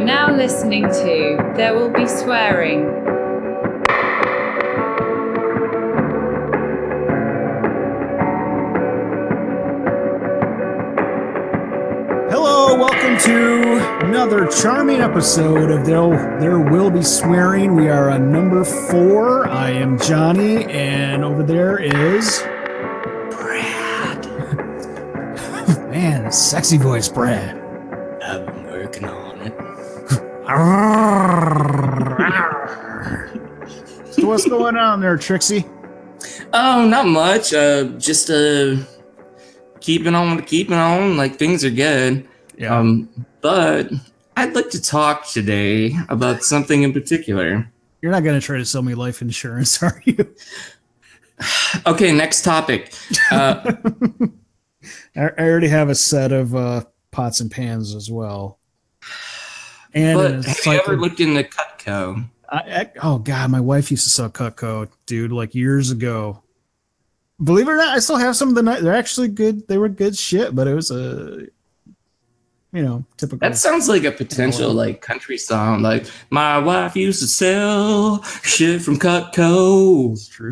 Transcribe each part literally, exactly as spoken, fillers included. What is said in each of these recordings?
now listening to There Will Be Swearing. Hello, welcome to another charming episode of There, there Will Be Swearing. We are on number four. I am Johnny, and over there is Brad. Man, sexy voice, Brad. I've been working on it. So what's going on there, Trixie? Oh, not much. Uh, just uh, keeping on, keeping on. Like things are good. Yeah. Um, but I'd like to talk today about something in particular. You're not going to try to sell me life insurance, are you? Okay, next topic. Uh, I I already have a set of uh, pots and pans as well. And but a have you cycle- ever looked into Cutco? I, I, oh God, my wife used to sell Cutco, dude, like years ago. Believe it or not, I still have some of the night. They're actually good. They were good shit, but it was a, you know, typical. That sounds like a potential like country song. Like my wife used to sell shit from Cutco. It's true.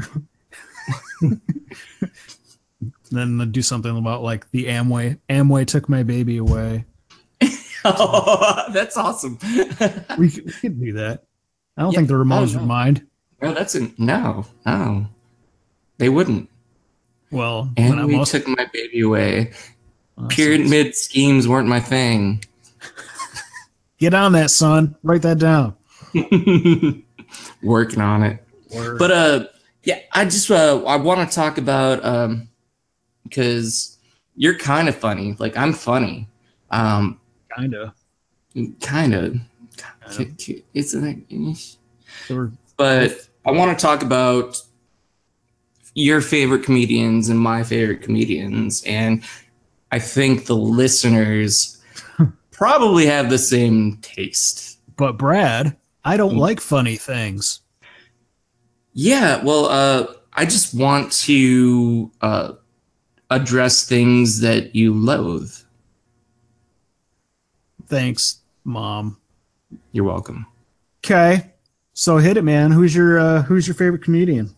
Then they'll do something about like the Amway. Amway took my baby away. Oh, that's awesome. we, we could do that. I don't Yeah, think the Ramones oh, no. would mind. No, that's a no, no. They wouldn't. Well, And when we I'm also, took my baby away. oh, Pyramid schemes weren't my thing. get on that, son. Write that down. Working on it. Word. But uh yeah, I just uh I want to talk about um because you're kind of funny. Like I'm funny. Um Kinda. kind of. Yeah. It's a They were but I want to talk about your favorite comedians and my favorite comedians, and I think the listeners probably have the same taste. But Brad, I don't Mm. like funny things. Yeah, well, uh, I just want to uh, address things that you loathe. Thanks, Mom. You're welcome. Okay, so hit it, man. Who's your uh, Who's your favorite comedian?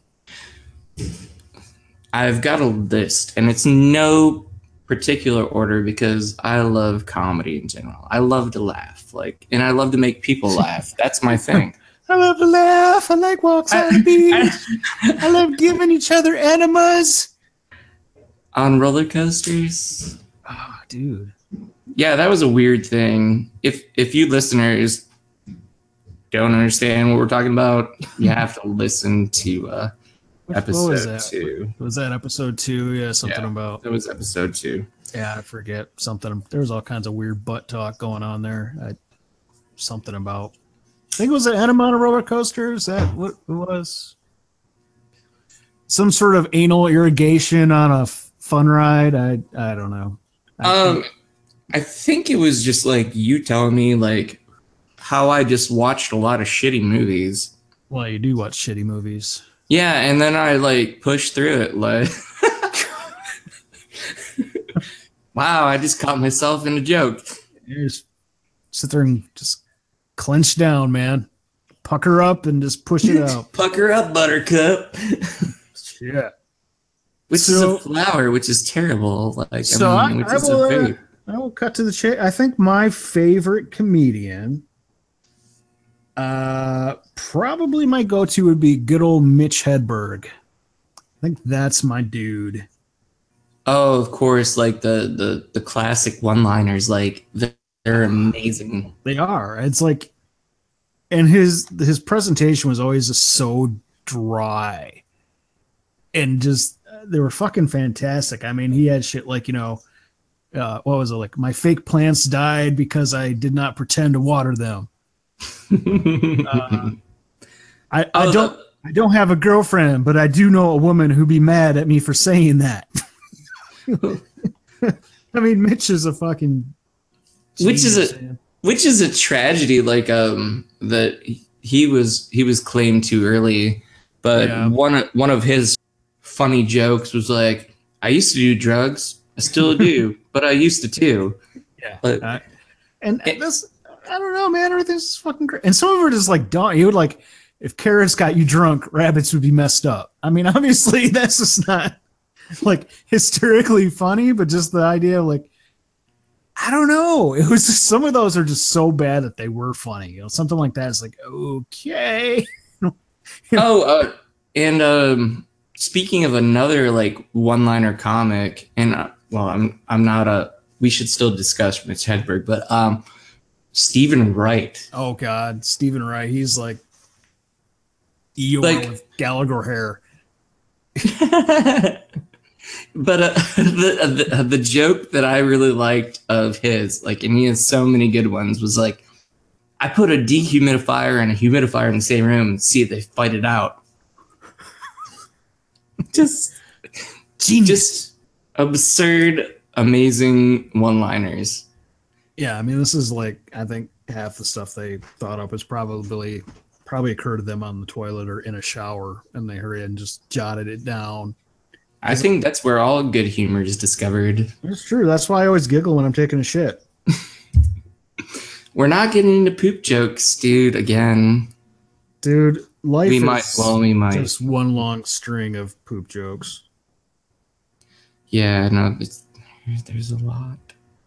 I've got a list, and it's no particular order because I love comedy in general. I love to laugh, like, and I love to make people laugh. That's my thing. I love to laugh. I like walks on the beach. I love giving each other enemas. On roller coasters. Oh, dude. Yeah, that was a weird thing. If if you listeners don't understand what we're talking about, you have to listen to uh, Which- episode what was that? two. Was that episode two? Yeah, something Yeah. about. That was episode two. Yeah, I forget something. There was all kinds of weird butt talk going on there. I, something about. I think it was an enema on a roller coaster. Is that what it was? Some sort of anal irrigation on a f- fun ride. I I don't know. I Um, think- I think it was just like you telling me like how I just watched a lot of shitty movies. well, you do watch shitty movies. Yeah, and then I like pushed through it. Like, wow, I just caught myself in a joke. You just sit there and just clench down, man. Pucker up and just push it out. Pucker up, Buttercup. Yeah. Which So- is a flower, which is terrible. Like, So I I, mean, which I is will. a Uh, food. I will cut to the chase. I think my favorite comedian, uh, probably my go-to would be good old Mitch Hedberg. I think that's my dude. Oh, of course, like the the the classic one-liners, like they're, they're amazing. They are. It's like, and his his presentation was always just so dry, and just they were fucking fantastic. I mean, he had shit like, you know, uh, what was it like? My fake plants died because I did not pretend to water them. Uh, I, I Oh, don't I don't have a girlfriend, but I do know a woman who'd be mad at me for saying that. I mean, Mitch is a fucking Which is genius, a- man. Which is a tragedy, like um that he was he was claimed too early, but Yeah. one of- one of his funny jokes was like, "I used to do drugs, I still do, but I used to too." Yeah. But Uh, and It- this I don't know, man. Everything's fucking great. And some of it is like, don't, he would like, if carrots got you drunk, rabbits would be messed up. I mean, obviously, that's just not like hysterically funny, but just the idea of like, I don't know. It was just, some of those are just so bad that they were funny. You know, something like that is like, okay. Oh, uh, and um, speaking of another like one-liner comic, and uh, well, I'm I'm not a. We should still discuss Mitch Hedberg, but um, Stephen Wright. Oh God, Stephen Wright. He's like Eeyore Like- with Gallagher hair. But uh, the, the the joke that I really liked of his, like, and he has so many good ones, was like, I put a dehumidifier and a humidifier in the same room and see if they fight it out. just, Genius. just absurd, amazing one-liners. Yeah, I mean, this is like, I think half the stuff they thought up is probably probably occurred to them on the toilet or in a shower, and they hurried and just jotted it down. I think that's where all good humor is discovered. It's true. That's why I always giggle when I'm taking a shit. We're not getting into poop jokes, dude. Again, Dude, life we is might. Well, we might. just one long string of poop jokes. Yeah, no, it's, there's a lot.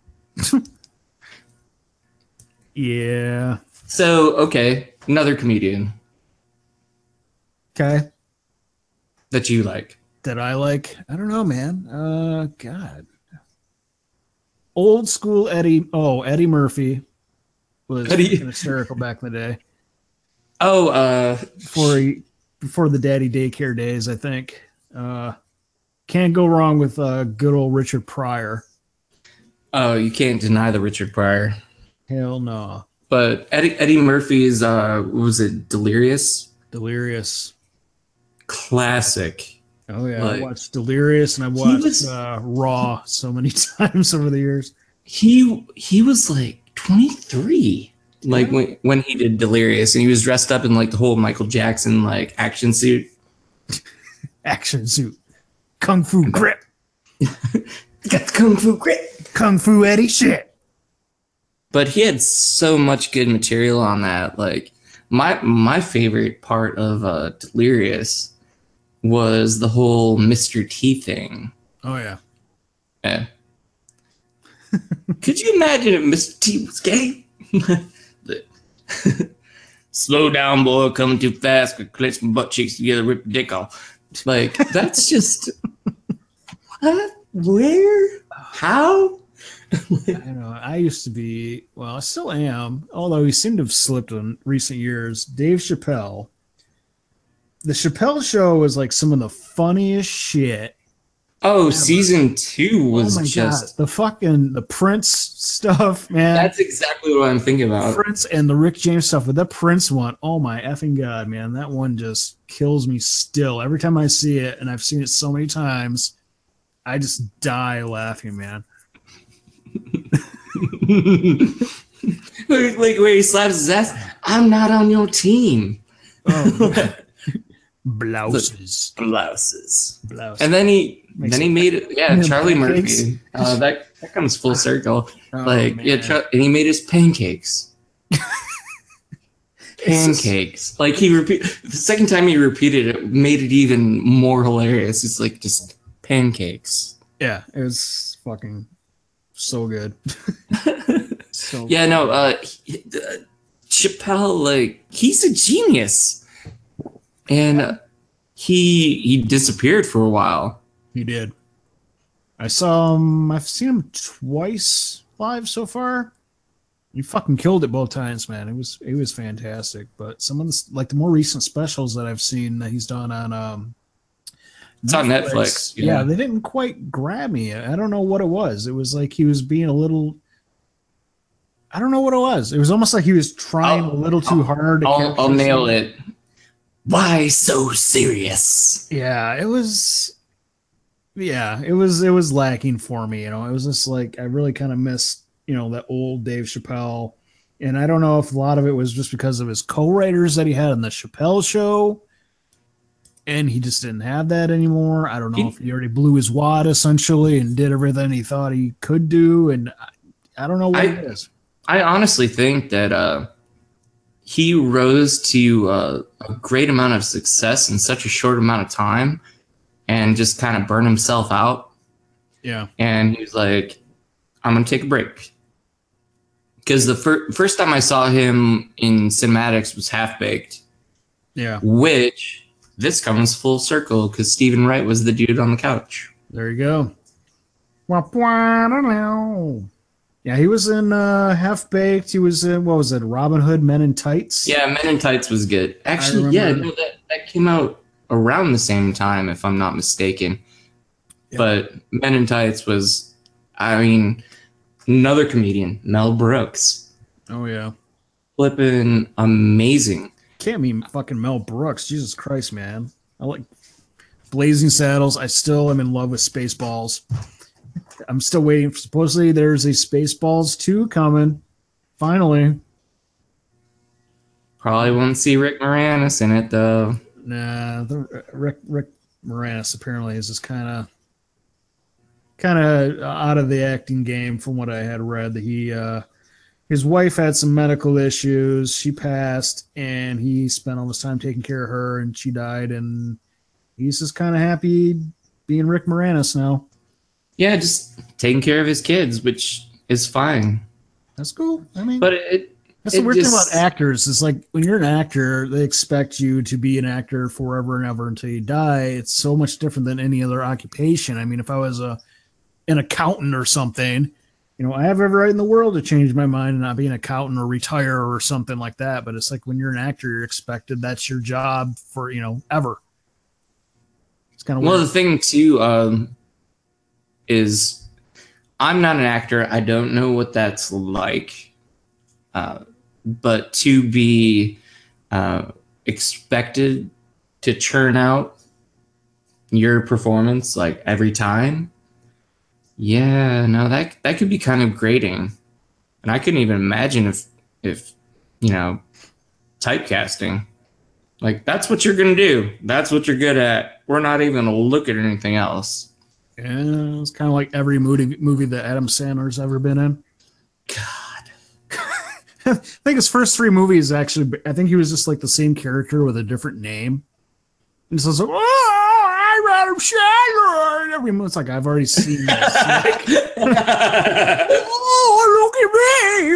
Yeah. So, okay, another comedian Okay. that you like. That I like. I don't know, man. Uh, God. Old school Eddie. Oh, Eddie Murphy was Eddie- fucking hysterical back in the day. Oh, uh, Before he, before the daddy daycare days, I think. Uh, can't go wrong with uh, good old Richard Pryor. oh, you can't deny the Richard Pryor. Hell no. But Eddie Eddie Murphy's uh, what was it, Delirious? Delirious. Classic. Oh yeah, Like- I watched Delirious and I watched was- uh, Raw so many times over the years. He he was like twenty-three. Like when when he did Delirious, and he was dressed up in like the whole Michael Jackson like action suit. Action suit, kung fu grip, Got the kung fu grip. kung fu Eddie shit. But he had so much good material on that. Like my my favorite part of uh, Delirious was the whole Mister T thing. Oh yeah, Yeah. Could you imagine if Mister T was gay? The- Slow down, boy. Coming too fast. Could clench my butt cheeks together, rip the dick off. Like, that's just. What? Where? How? I know. I used to be, well, I still am, although he seemed to have slipped in recent years. Dave Chappelle. The Chappelle Show was like some of the funniest shit. Oh, season two was oh my just. god, the fucking the Prince stuff, man. That's exactly what I'm thinking about. Prince and the Rick James stuff, but that Prince one, oh my effing god, man, that one just kills me still. Every time I see it, and I've seen it so many times, I just die laughing, man. like, like where he slaps his ass. I'm not on your team. Oh, blouses, Blouses. blouses. And then he Makes then it- he made it. Yeah, Yeah, Charlie pancakes. Murphy. Uh, that that comes full circle. Oh, like yeah, man. Char- and he made his pancakes. Pancakes. Like he repeat the second time he repeated it, made it even more hilarious. It's like just pancakes. Yeah, it was fucking so good. so Yeah, no. Uh, he- uh, Chappelle, like he's a genius, and uh, he he disappeared for a while. he did. I saw him. I've seen him twice live so far. He fucking killed it both times, man. It was it was fantastic. But some of the like the more recent specials that I've seen that he's done on um It's on Netflix, Yeah. yeah. they didn't quite grab me. I don't know what it was. It was like he was being a little. I don't know what it was. It was almost like he was trying I'll- a little too hard to I'll, capture I'll nail something. it. Why so serious? Yeah, it was. Yeah, it was. It was lacking for me. You know, it was just like I really kind of missed. You know, that old Dave Chappelle, and I don't know if a lot of it was just because of his co-writers that he had on the Chappelle Show, and he just didn't have that anymore. I don't know He- if he already blew his wad essentially and did everything he thought he could do, and I, I don't know what I- it is. I honestly think that uh, he rose to uh, a great amount of success in such a short amount of time, and just kind of burned himself out. Yeah. And he was like, "I'm gonna take a break." Because the fir- first time I saw him in cinematics was Half Baked, Yeah. which this comes full circle because Stephen Wright was the dude on the couch. There you go. Yeah, he was in uh, Half Baked. He was in, what was it, Robin Hood Men in Tights? Yeah, Men in Tights was good. Actually, yeah, no, that, that came out around the same time, if I'm not mistaken. Yeah. But Men in Tights was, I mean, another comedian, Mel Brooks. Oh, yeah. Flipping amazing. Can't mean fucking Mel Brooks. Jesus Christ, man. I like Blazing Saddles. I still am in love with Spaceballs. I'm still waiting. Supposedly there's a Spaceballs two coming. Finally. Probably won't see Rick Moranis in it, though. Nah, the, Rick, Rick Moranis apparently is just kind of kind of out of the acting game from what I had read. That he, uh, his wife had some medical issues. She passed, and he spent all this time taking care of her, and she died, and he's just kind of happy being Rick Moranis now. Yeah, just taking care of his kids, which is fine. That's cool. I mean, but it, that's it the weird just, thing about actors. Is like when you're an actor, they expect you to be an actor forever and ever until you die. It's so much different than any other occupation. I mean, if I was a an accountant or something, you know, I have every right in the world to change my mind and not be an accountant or retire or something like that. But it's like when you're an actor, you're expected that's your job for, you know, ever. It's kind of well, weird. the thing too um, is I'm not an actor. I don't know what that's like. Uh, but to be uh, expected to churn out your performance like every time. Yeah, no, that that could be kind of grating. And I couldn't even imagine if, if you know, typecasting. Like, that's what you're going to do. That's what you're good at. We're not even going to look at anything else. Yeah, it's kind of like every movie movie that Adam Sandler's ever been in. God. I think his first three movies, actually, I think he was just like the same character with a different name. And so it's like, oh, I'm Adam Sandler. And every it's like, I've already seen this. Like, oh, look at me.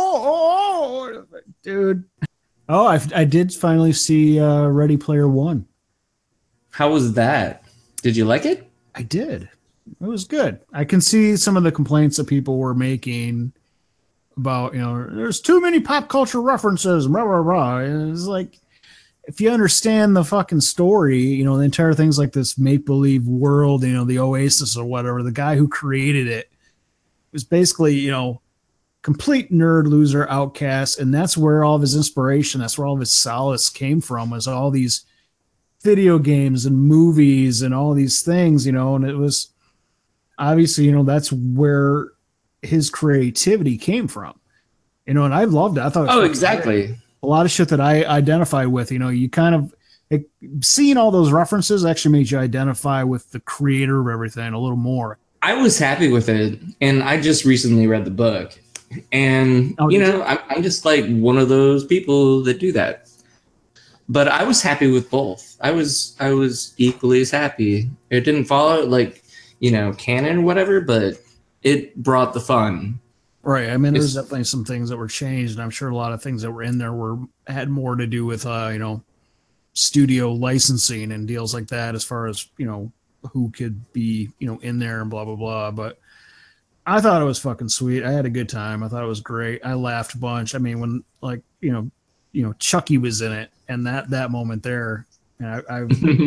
Oh, oh. Dude. Oh, I, I did finally see uh, Ready Player One. How was that? Did you like it? I did. It was good. I can see some of the complaints that people were making about, you know, there's too many pop culture references, blah, blah, blah. And it's like, if you understand the fucking story, you know, the entire thing's like this make-believe world, you know, the Oasis or whatever, the guy who created it was basically, you know, complete nerd, loser, outcast, and that's where all of his inspiration, that's where all of his solace came from, was all these video games and movies and all these things, you know, and it was obviously, you know, that's where his creativity came from, you know, and I loved it. I thought, it was oh, exactly. Great. A lot of shit that I identify with, you know, you kind of it, seeing all those references actually made you identify with the creator of everything a little more. I was happy with it, and I just recently read the book, and oh, you know, you? I'm, I'm just like one of those people that do that. But I was happy with both. I was I was equally as happy. It didn't follow like, you know, canon or whatever, but it brought the fun. Right. I mean, there's it's, definitely some things that were changed, and I'm sure a lot of things that were in there were had more to do with, uh, you know, studio licensing and deals like that, as far as, you know, who could be, you know, in there and blah, blah, blah. But I thought it was fucking sweet. I had a good time. I thought it was great. I laughed a bunch. I mean, when, like, you know, you know, Chucky was in it, and that, that moment there, and I, I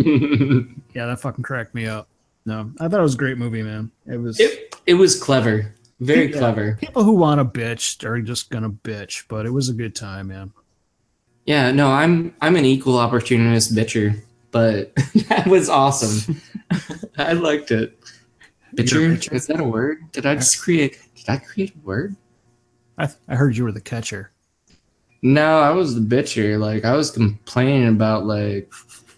yeah, that fucking cracked me up. No, I thought it was a great movie, man. It was, it, it was clever. Very yeah, clever. People who want to bitch are just gonna bitch, but it was a good time, man. Yeah, no, I'm I'm an equal opportunist bitcher, but that was awesome. I liked it. Bitcher? bitcher? Is that a word? Did I just create? Did I create a word? I I heard you were the catcher. No, I was the bitcher. Like, I was complaining about like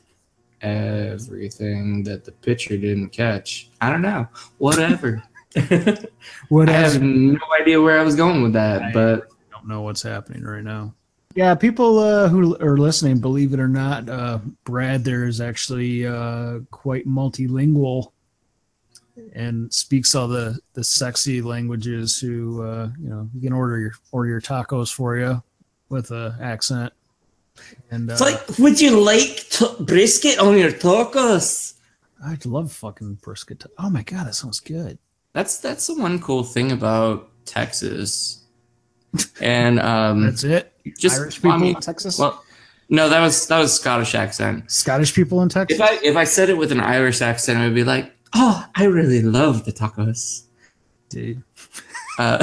everything that the pitcher didn't catch. I don't know. Whatever. What I have no idea where I was going with that, I, but don't know what's happening right now. Yeah, people uh, who are listening, believe it or not, uh, Brad there is actually uh, quite multilingual and speaks all the, the sexy languages. Who uh, you know, you can order your order your tacos for you with a accent. And It's uh, like, would you like t- brisket on your tacos? I love fucking brisket. ta- Oh my god, that sounds good. That's that's the one cool thing about Texas. And um, That's it. just Irish people I mean, in Texas. well, no, that was that was Scottish accent. Scottish people in Texas. If I if I said it with an Irish accent, I would be like, "Oh, I really love the tacos." Dude. Uh,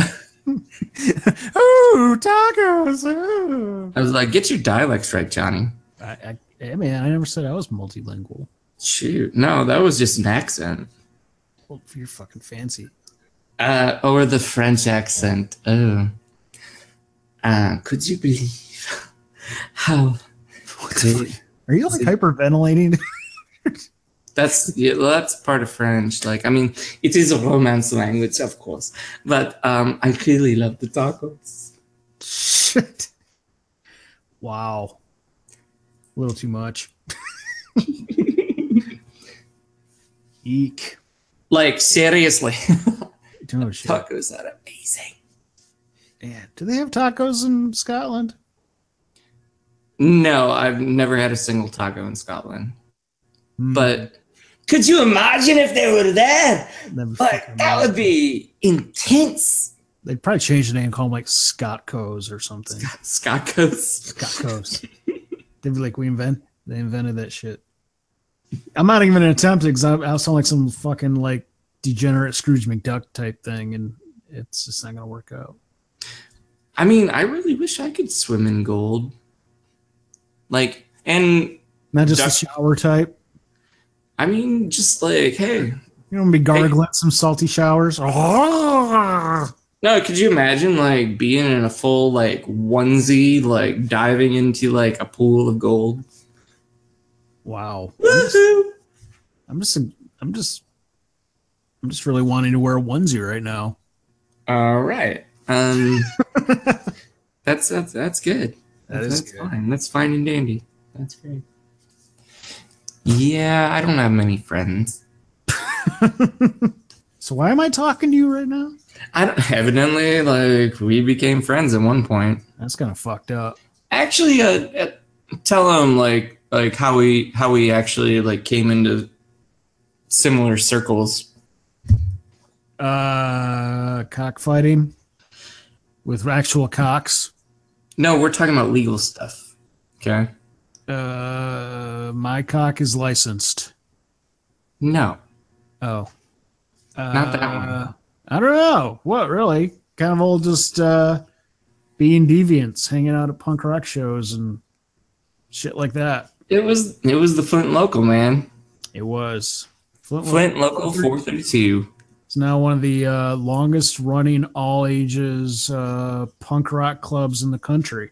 Ooh, tacos. Ooh. I was like, "Get your dialect straight, Johnny." I, I, hey man, I never said I was multilingual. Shoot, no, that was just an accent. Well, you're fucking fancy. Uh, or the French accent. Oh, uh, could you believe how? They, Are you like hyperventilating? that's yeah, well, that's part of French. Like, I mean, it is a Romance language, of course, but um, I really love the tacos. Shit. Wow. A little too much. Eek. Like, seriously, Oh, shit. tacos are amazing. Yeah. Do they have tacos in Scotland? No, I've never had a single taco in Scotland. Hmm. But could you imagine if they were there? That'd be But fucking that would amazing. be intense. They'd probably change the name, call them like Scotcos or something. Scottcos. Scotcos. They'd be like, we invent. They invented that shit. I'm not even attempting because I, I sound like some fucking like degenerate Scrooge McDuck type thing, and it's just not gonna work out. I mean, I really wish I could swim in gold. Like, and Not just Duck- a shower type. I mean, just like, hey, You don't be gargling some salty showers. no, could you imagine like being in a full like onesie, like diving into like a pool of gold? Wow. I'm just, Woohoo! I'm just, I'm just, I'm just really wanting to wear a onesie right now. All right. Um, that's that's that's good. That that's is that's good. fine. That's fine and dandy. That's great. Yeah, I don't have many friends. So why am I talking to you right now? I don't, evidently like we became friends at one point. That's kind of fucked up. Actually, uh, uh, tell them like like how we how we actually like came into similar circles. Uh, cockfighting with actual cocks. No, we're talking about legal stuff. Okay. Uh, my cock is licensed. No, Oh, uh, Not that one. I don't know. What really? Kind of all just uh, being deviants, hanging out at punk rock shows and shit like that. it was it was the Flint local, man. It was Flint. Flint local four thirty-two. It's now one of the uh, longest running all ages uh, punk rock clubs in the country.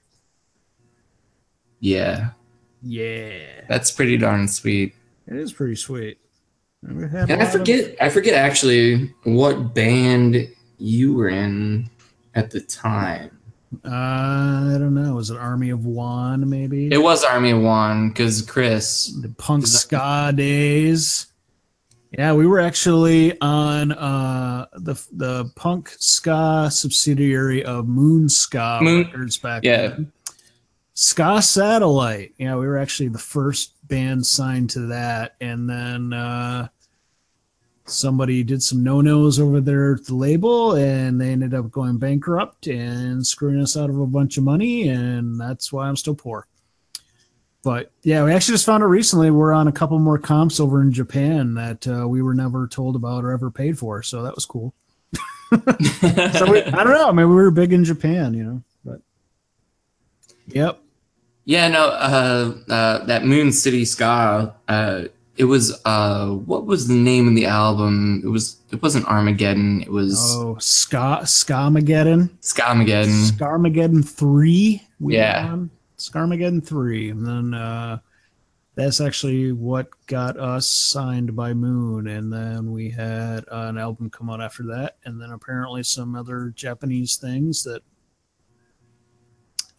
Yeah, Yeah, that's pretty darn sweet. it is pretty sweet. And we had a And I lot of- forget I forget actually what band you were in at the time. Uh, I don't know. Was it Army of One? Maybe It was Army of One because Chris. the punk Is that- ska days. Yeah, we were actually on uh, the the punk ska subsidiary of Moon Ska Moon- Records back yeah. then. Ska Satellite. Yeah, we were actually the first band signed to that, and then uh, somebody did some no-nos over there at the label, and they ended up going bankrupt and screwing us out of a bunch of money, and that's why I'm still poor. But yeah, we actually just found out recently we're on a couple more comps over in Japan that uh, we were never told about or ever paid for, so that was cool. So we, I don't know. Maybe we were big in Japan, you know. But yep, Yeah, no, uh, uh, that Moon City Ska. Uh, it was uh, what was the name of the album? It was it wasn't Armageddon. It was oh, Ska Skamageddon, Skamageddon. Scarmageddon three. We Yeah. were on Scarmageddon three, and then uh, that's actually what got us signed by Moon, and then we had an album come out after that, and then apparently some other Japanese things that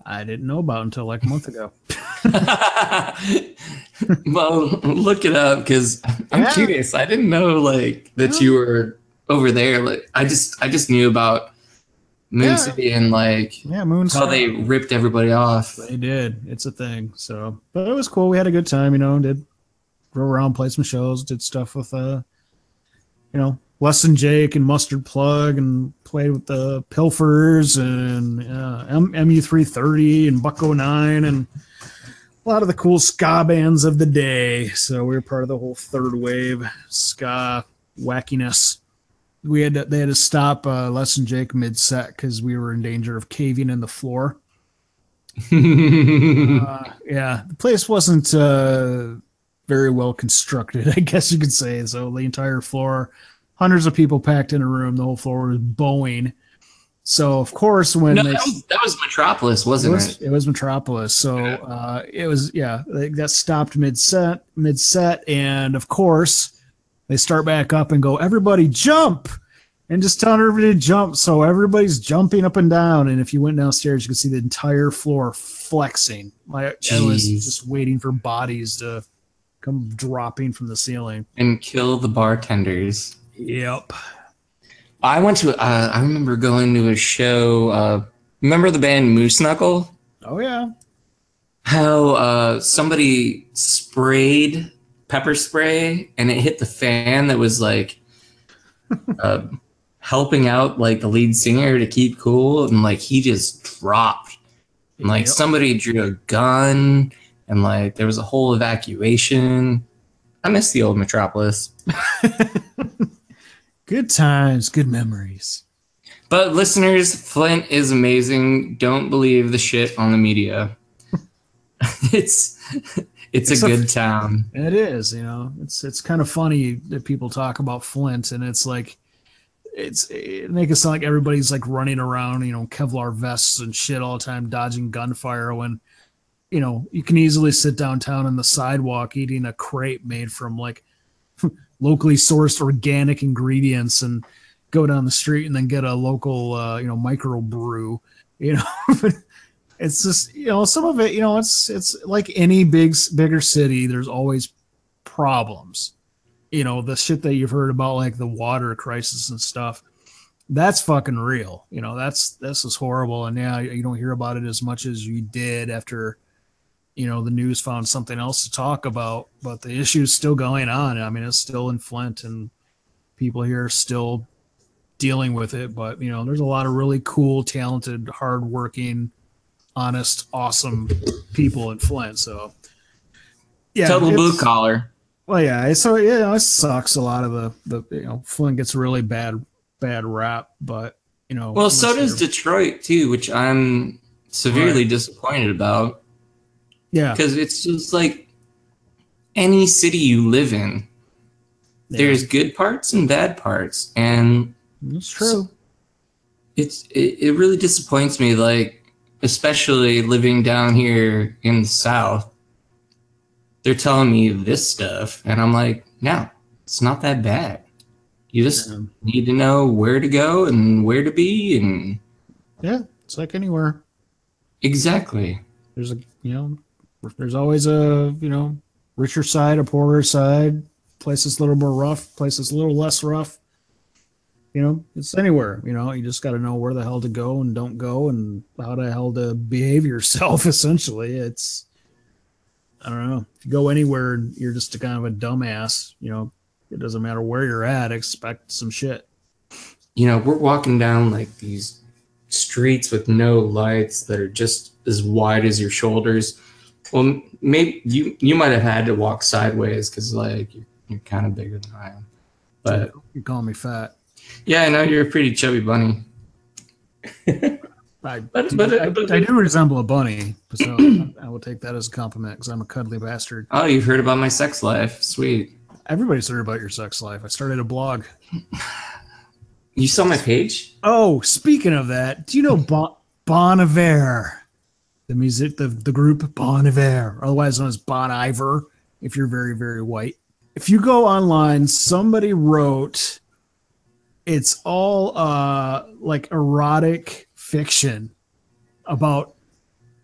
I didn't know about until like a month ago. Well, look it up because I'm Yeah. curious. I didn't know like that Yeah. you were over there. Like I just I just knew about Moon Yeah. City and like Yeah, Moon how they ripped everybody off. They did. It's a thing. So, but it was cool. We had a good time. You know, did go around, played some shows, did stuff with uh, you know, Less Than Jake and Mustard Plug, and played with the Pilfers and uh, M- MU three thirty and Buck oh nine and a lot of the cool ska bands of the day. So we were part of the whole third wave ska wackiness. We had to, they had to stop uh, Less Than Jake mid set because we were in danger of caving in the floor. Uh, yeah, the place wasn't uh, very well constructed, I guess you could say. So the entire floor, hundreds of people packed in a room, the whole floor was bowing. So of course, when no, they, that was, that was Metropolis, wasn't it it? was, it was Metropolis. So uh, it was, yeah, they got stopped mid set, mid set, and of course they start back up and go, everybody jump. And just telling everybody to jump. So everybody's jumping up and down. And if you went downstairs, you could see the entire floor flexing. Like I was Jeez. just waiting for bodies to come dropping from the ceiling. And kill the bartenders. Yep. I went to. Uh, I remember going to a show. Uh, remember the band Moose Knuckle? Oh, yeah. How uh, somebody sprayed pepper spray and it hit the fan that was like uh, helping out like the lead singer to keep cool, and like he just dropped. And like Yep. somebody drew a gun, and like there was a whole evacuation. I miss the old Metropolis. Good times, good memories. But listeners, Flint is amazing. Don't believe the shit on the media. it's it's, It's a a- good town. It is, you know, it's it's kind of funny that people talk about Flint, and it's like, it's it make it sound like everybody's like running around, you know, Kevlar vests and shit all the time, dodging gunfire. When, you know, you can easily sit downtown on the sidewalk eating a crepe made from like locally sourced organic ingredients, and go down the street and then get a local, uh, you know, micro brew. You know, it's just, you know, some of it, you know, it's it's like any big bigger city. There's always problems. You know, the shit that you've heard about, like the water crisis and stuff, that's fucking real. You know, that's this is horrible. And yeah, you don't hear about it as much as you did after, you know, the news found something else to talk about. But the issue is still going on. I mean, it's still in Flint, and people here are still dealing with it. But you know, there's a lot of really cool, talented, hardworking, honest, awesome people in Flint. So yeah, Total it's- blue collar. well, yeah. So yeah, it sucks. A lot of the the you know, Flint gets a really bad bad rap, but you know. Well, so unless does you're- Detroit too, which I'm severely Right. disappointed about. yeah. Because it's just like any city you live in, yeah, there's good parts and bad parts, and it's true. it's it, it really disappoints me. Like, especially living down here in the South, they're telling me this stuff, and I'm like, no, it's not that bad. You just Yeah. need to know where to go and where to be, and Yeah, it's like anywhere. exactly. There's a you know, there's always a you know, richer side, a poorer side. Places a little more rough, places a little less rough. You know, it's anywhere. You know, you just got to know where the hell to go and don't go, and how the hell to behave yourself. Essentially, it's I don't know. If you go anywhere and you're just a kind of a dumbass, you know, it doesn't matter where you're at. Expect some shit. You know, we're walking down like these streets with no lights that are just as wide as your shoulders. Well, maybe you you might have had to walk sideways because like you're, you're kind of bigger than I am. But You calling me fat? yeah, I know you're a pretty chubby bunny. I, But- do, but- I, but- I do resemble a bunny, so I will take that as a compliment because I'm a cuddly bastard. Oh, you've heard about my sex life? Sweet. Everybody's heard about your sex life. I started a blog. You saw my page? Oh, speaking of that, do you know bon, bon Iver? The music, the, the group Bon Iver, otherwise known as Bon Iver, if you're very, very white. If you go online, somebody wrote, it's all uh, like erotic fiction about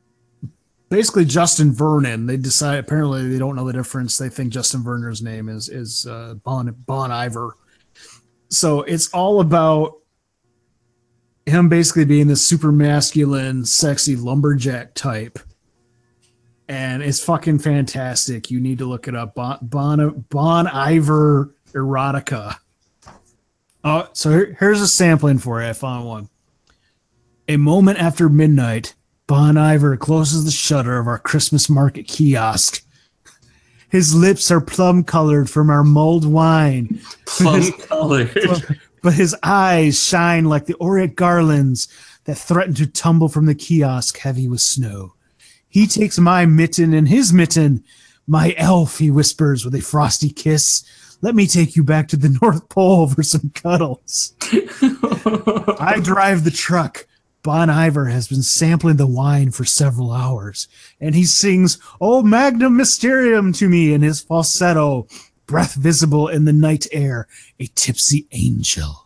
basically Justin Vernon. They decide apparently they don't know the difference. They think Justin Verner's name is is uh, Bon Bon Iver. So it's all about him basically being this super masculine, sexy lumberjack type. And it's fucking fantastic. You need to look it up. Bon Bon, bon Iver erotica. Oh, so here, here's a sampling for you. I found one. A moment after midnight, Bon Iver closes the shutter of our Christmas market kiosk. His lips are plum colored from our mulled wine. Plum colored. But his eyes shine like the aureate garlands that threaten to tumble from the kiosk heavy with snow. He takes my mitten in his mitten. My elf, he whispers with a frosty kiss. Let me take you back to the North Pole for some cuddles. I drive the truck. Bon Iver has been sampling the wine for several hours, and he sings "O Magnum Mysterium" to me in his falsetto, breath visible in the night air, a tipsy angel.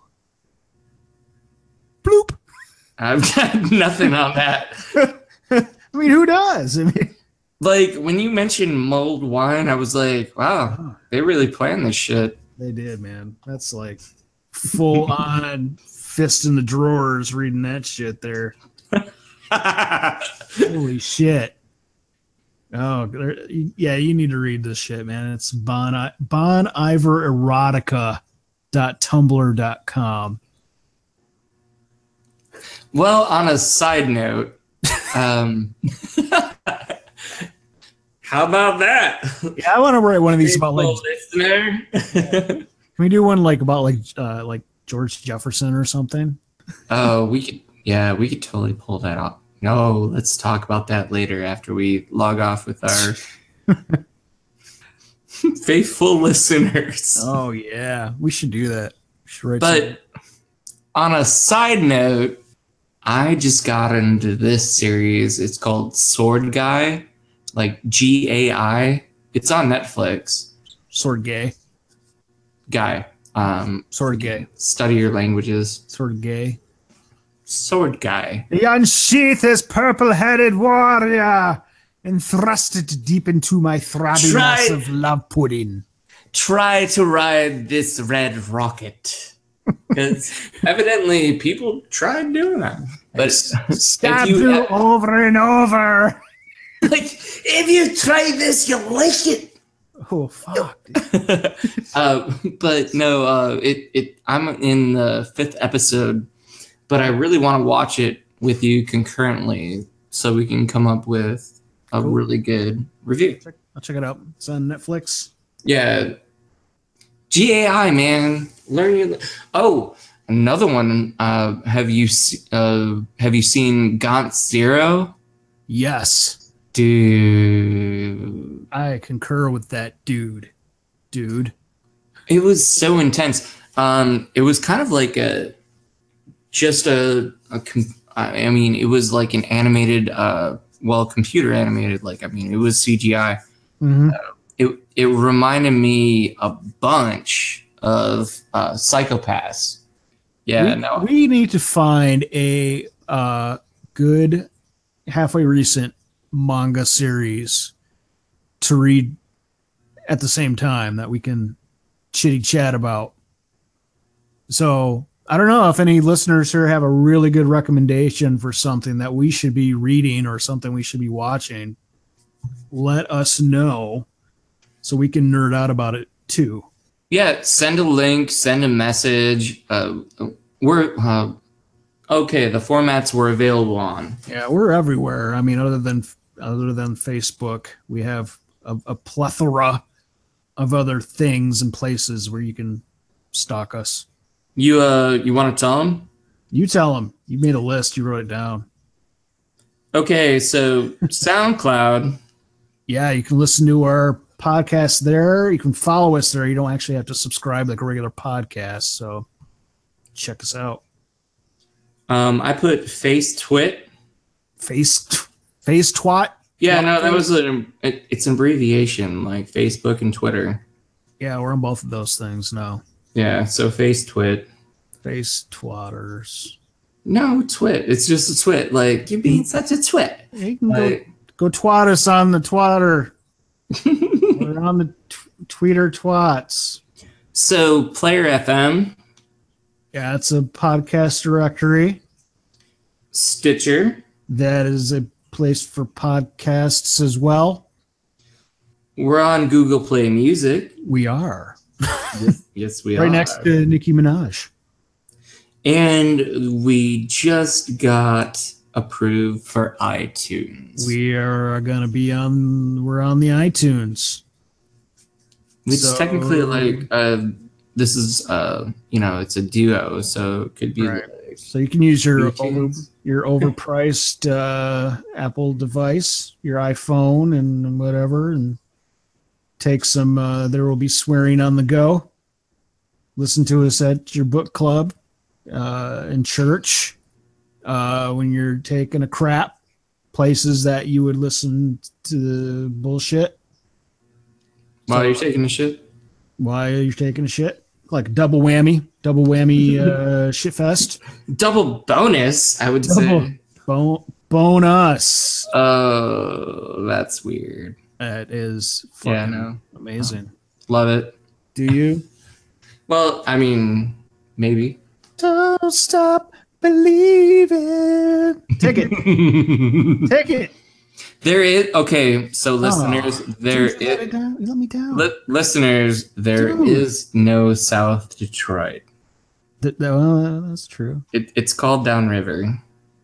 Bloop. I've got nothing on that. I mean, who does? I mean, like, when you mentioned mulled wine, I was like, wow, they really planned this shit. They did, man. That's like full on fist in the drawers reading that shit there. Holy shit. Oh, there, yeah, you need to read this shit, man. It's Bon, bon Iver Erotica dot tumblr dot com. Well, on a side note, um, how about that? Yeah, I want to write one of these about like listener. Can we do one like about like uh like George Jefferson or something? Oh, we could yeah, we could totally pull that off. No, let's talk about that later after we log off with our faithful listeners. Oh yeah, we should do that. We should write but some... on a side note, I just got into this series. It's called Sword Guy, like G A I. It's on Netflix. Sword gay. Guy. Um, Sword gay. Study your languages. Sword gay. Sword Guy. He unsheath his purple-headed warrior and thrust it deep into my throbbing Try- mass of love pudding. Try to ride this red rocket. Because evidently people tried doing that. But Stab if you you ha- over and over. like, if you try this, you'll like it. Oh fuck! uh, but no, uh, it it. I'm in the fifth episode, but I really want to watch it with you concurrently, so we can come up with a Cool. really good review. Check, I'll check it out. It's on Netflix. Yeah, G A I, man, learn your. Oh, another one. Uh, have you se- uh have you seen Gaunt Zero? Yes, Dude, I concur with that, dude. Dude. it was so intense. Um, it was kind of like a just a, a com- I mean, it was like an animated, uh, well, computer animated. Like, I mean, it was C G I. Mm-hmm. It it reminded me a bunch of uh, Psychopaths. Yeah, we, no, we need to find a uh, good, halfway recent manga series to read at the same time that we can chitty chat about. So I don't know if any listeners here have a really good recommendation for something that we should be reading or something we should be watching. Let us know so we can nerd out about it too. yeah. Send a link, send a message. Uh, we're uh, okay. The formats we're available on. Yeah, we're everywhere. I mean, other than other than Facebook, we have a, a plethora of other things and places where you can stalk us. You uh, you want to tell them? You tell them. You made a list. You wrote it down. Okay, so SoundCloud. Yeah, you can listen to our podcast there. You can follow us there. You don't actually have to subscribe like a regular podcast. So check us out. Um, I put Face Twit. Face, face twat. Yeah, no, that was a. It, it's an abbreviation like Facebook and Twitter. Yeah, we're on both of those things now. Yeah, so Face Twit. Face twatters. No, twit. It's just a twit. Like, you're being such a twit. Yeah, you can go Like, Go twat us on the twatter. We're on the t- tweeter twats. So Player F M, Yeah, it's a podcast directory. Stitcher. That is a place for podcasts as well. We're on Google Play Music. We are. Yes, yes we right are. next to Nicki Minaj. And we just got approved for iTunes. We are gonna be on. We're on the iTunes. Which So- technically, like, uh, this is, uh, you know, it's a duo, so it could be Right. like, So you can use your over, iTunes. your overpriced uh, Apple device, your iPhone, and whatever, and take some. Uh, there will be swearing on the go. Listen to us at your book club, uh, in church, uh, when you're taking a crap. Places that you would listen to the bullshit while So- you're taking a shit. while you're taking a shit, like double whammy, double whammy uh, shit fest. Double bonus, I would Double. say. Bon- bonus. Oh, that's weird. That is fucking Yeah, no. amazing. Love it. Do you? Well, I mean, maybe. Don't stop believing. Take it. Take it. There is okay, so listeners, Oh, there Dude, you let, is it down. You let me down. li- listeners, there Dude. is no South Detroit. Th- th- well, that's true. It, it's called Downriver,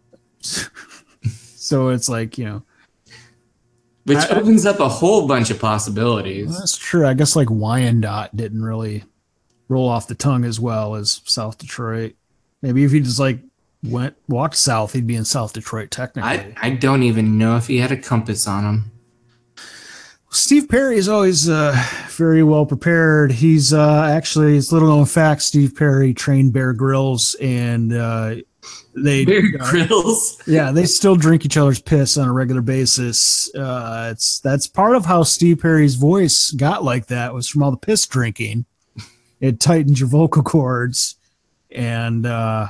So it's like, you know, which I- opens up a whole bunch of possibilities. well, that's true. I guess like Wyandotte didn't really roll off the tongue as well as South Detroit. Maybe if he just like went walked south, he'd be in South Detroit technically. I, I don't even know if he had a compass on him. Steve Perry is always uh, very well prepared. He's uh, actually, it's little known fact, Steve Perry trained Bear Grylls, and uh, they Bear uh, Grylls. yeah, they still drink each other's piss on a regular basis. Uh, it's that's part of how Steve Perry's voice got like that, was from all the piss drinking. It tightened your vocal cords, and uh,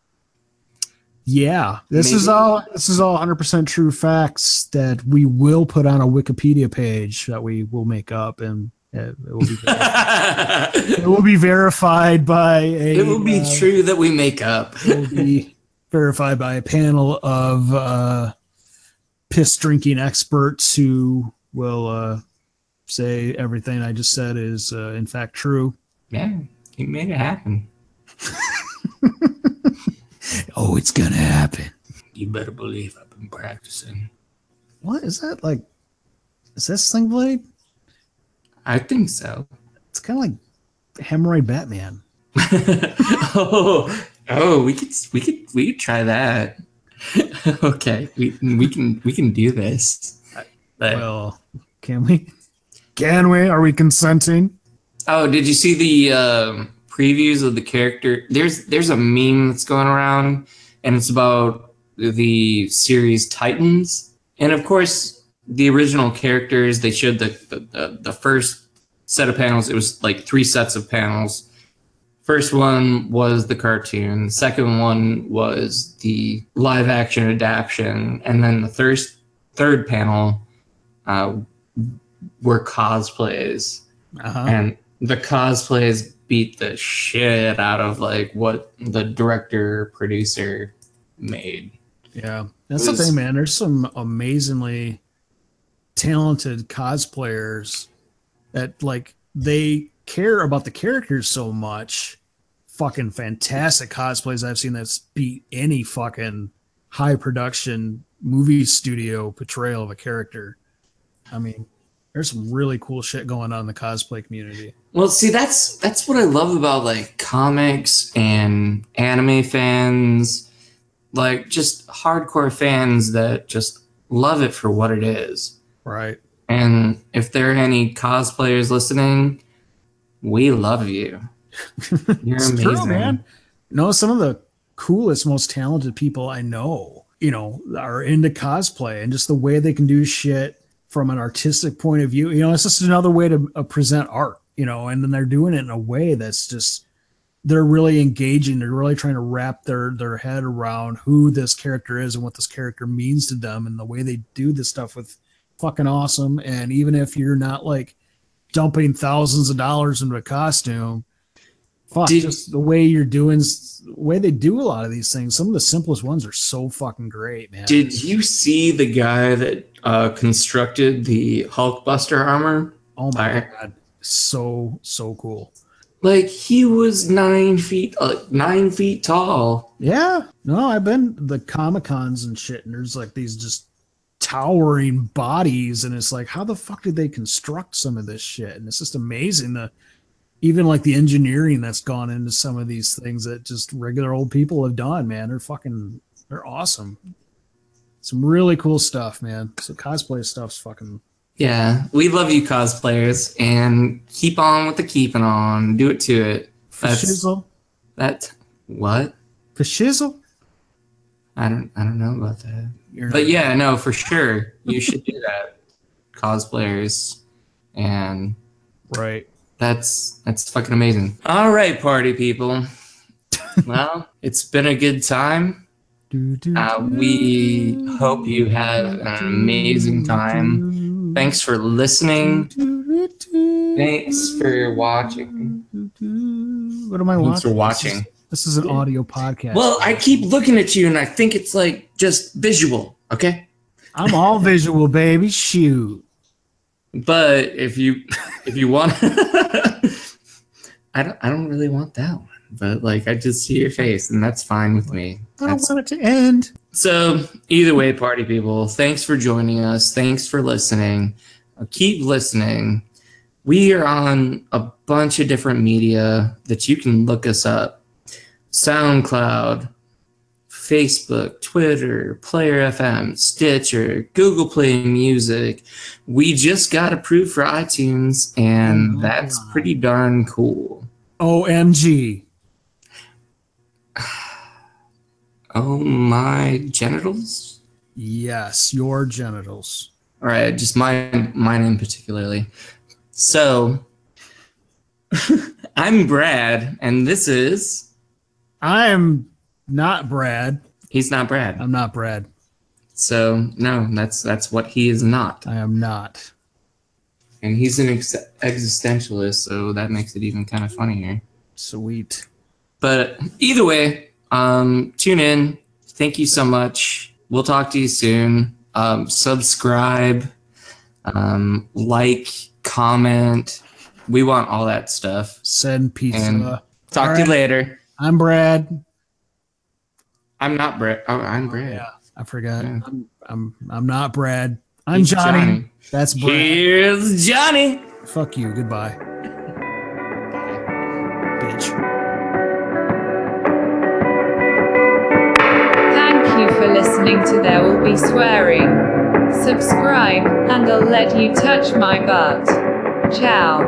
yeah, this is Maybe. all this is all one hundred percent true facts that we will put on a Wikipedia page that we will make up, and it, it will be it will be verified by a It will be uh, true that we make up. it will be verified by a panel of uh, piss drinking experts who will uh, say everything I just said is uh, in fact true. Yeah, he made it happen. Oh, it's gonna happen. You better believe I've been practicing. What is that like? Is that Sling Blade? I think so. It's kind of like Hemorrhoid Batman. oh, oh, we could, we could, we could try that. okay, we we can we can do this. But- Well, can we? Can we? Are we consenting? oh, did you see the um previews of the character? There's there's a meme that's going around, and it's about the series Titans, and of course the original characters. They showed the the, the, the first set of panels. It was like three sets of panels. First one was the cartoon. The second one was the live action adaptation, and then the third third panel uh, were cosplays, Uh-huh. and the cosplays beat the shit out of like what the director producer made. Yeah, that's It the was- thing, man. There's some amazingly talented cosplayers that like they care about the characters so much. Fucking fantastic cosplays I've seen that's beat any fucking high production movie studio portrayal of a character. I mean, there's some really cool shit going on in the cosplay community. Well, see, that's that's what I love about like comics and anime fans, like just hardcore fans that just love it for what it is. Right. And if there are any cosplayers listening, we love you. You're It's amazing. true, man. No, some of the coolest, most talented people I know, you know, are into cosplay and just the way they can do shit from an artistic point of view. You know, it's just another way to uh, present art, you know, and then they're doing it in a way that's just, they're really engaging. They're really trying to wrap their, their head around who this character is and what this character means to them. And the way they do this stuff with fucking awesome. And even if you're not like dumping thousands of dollars into a costume, fuck, Did- just the way you're doing, the way they do a lot of these things. Some of the simplest ones are so fucking great, man. Did you see the guy that uh, constructed the Hulkbuster armor? Oh my Alright. god, so so cool. Like he was nine feet, uh, nine feet tall. Yeah, no, I've been the Comic Cons and shit, and there's like these just towering bodies, and it's like, how the fuck did they construct some of this shit? And it's just amazing the even like the engineering that's gone into some of these things that just regular old people have done, man. They're fucking, they're awesome. Some really cool stuff, man. So cosplay stuff's fucking. Yeah, we love you cosplayers, and keep on with the keeping on. Do it to it. For That's shizzle. that. What? For shizzle. I don't. I don't know about that. You're But not- yeah, no, for sure, you should do that, cosplayers, and right. that's that's fucking amazing. All right, party people. Well, it's been a good time. Do, do, Uh, we hope you have an amazing time. Thanks for listening. Thanks for watching. What am I Thanks for watching? watching. This is, this is an audio podcast. Well, I keep looking at you, and I think it's like just visual. Okay. I'm all visual, baby. Shoot. But if you if you want, I don't I don't really want that one. But like I just see your face, and that's fine with me. I don't That's- want it to end. So either way, party people, thanks for joining us. Thanks for listening. Uh, keep listening. We are on a bunch of different media that you can look us up: SoundCloud, Facebook, Twitter, Player F M, Stitcher, Google Play Music. We just got approved for iTunes, and Oh my that's God. pretty darn cool. O M G. Oh my genitals! Yes, your genitals. All right, just mine, mine in particularly. So, I'm Brad, and this is I am not Brad. he's not Brad. I'm not Brad. So no, that's that's what he is not, I am not. and he's an ex- existentialist, so that makes it even kind of funnier. Sweet. But either way, um, tune in. Thank you so much. We'll talk to you soon. Um, subscribe, um, like, comment. We want all that stuff. Send pizza. And talk All to you right. later. I'm Brad. I'm not Brad. Oh, I'm Brad. Yeah, I forgot. Yeah. I'm, I'm I'm not Brad. I'm He's Johnny. Johnny. That's Brad. Here's Johnny. Fuck you. Goodbye. Bitch. Thank you for listening to There Will Be Swearing. Subscribe, and I'll let you touch my butt. Ciao.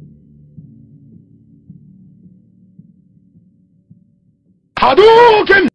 Hadouken!